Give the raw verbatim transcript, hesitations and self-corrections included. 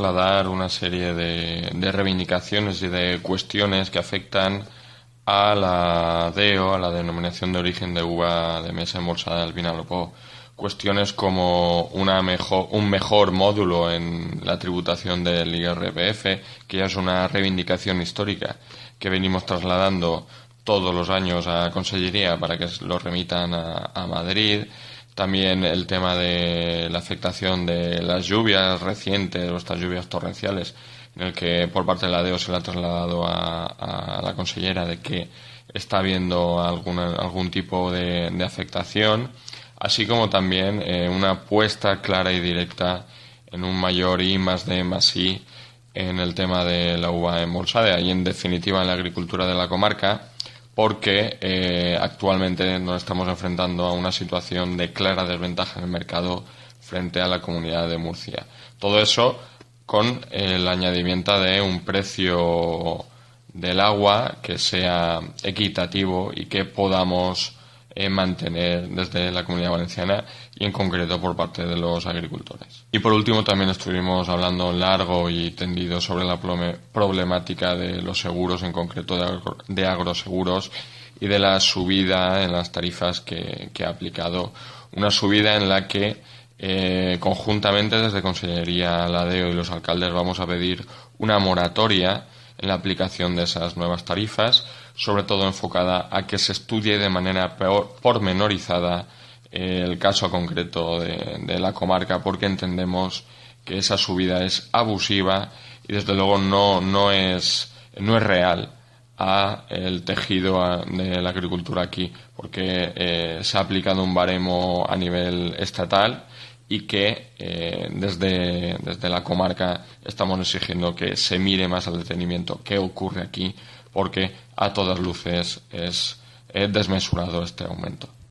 trasladar una serie de, de reivindicaciones y de cuestiones que afectan a la D E O, a la denominación de origen de uva de mesa embolsada del Vinalopó. Cuestiones como una mejor, un mejor módulo en la tributación del I R P F, que ya es una reivindicación histórica que venimos trasladando todos los años a Consellería para que lo remitan a, a Madrid. También el tema de la afectación de las lluvias recientes o estas lluvias torrenciales, en el que por parte de la D E O se le ha trasladado a, a la consellera de que está habiendo alguna, algún tipo de, de afectación, así como también eh, una apuesta clara y directa en un mayor I más D más I en el tema de la uva embolsada y en definitiva en la agricultura de la comarca, porque eh, actualmente nos estamos enfrentando a una situación de clara desventaja en el mercado frente a la Comunidad de Murcia. Todo eso con el añadimiento de un precio del agua que sea equitativo y que podamos eh, mantener desde la Comunidad Valenciana y en concreto por parte de los agricultores. Y por último también estuvimos hablando largo y tendido sobre la problemática de los seguros, en concreto de, agro, de agroseguros y de la subida en las tarifas que, que ha aplicado. Una subida en la que eh, conjuntamente desde Consellería, la D E O y los alcaldes vamos a pedir una moratoria en la aplicación de esas nuevas tarifas, sobre todo enfocada a que se estudie de manera pormenorizada eh, el caso concreto de, de la comarca, porque entendemos que esa subida es abusiva y desde luego no, no es, no es real a el tejido a, de la agricultura aquí, porque eh, se ha aplicado un baremo a nivel estatal y que eh, desde, desde la comarca estamos exigiendo que se mire más al detenimiento qué ocurre aquí, porque a todas luces es, es desmesurado este aumento.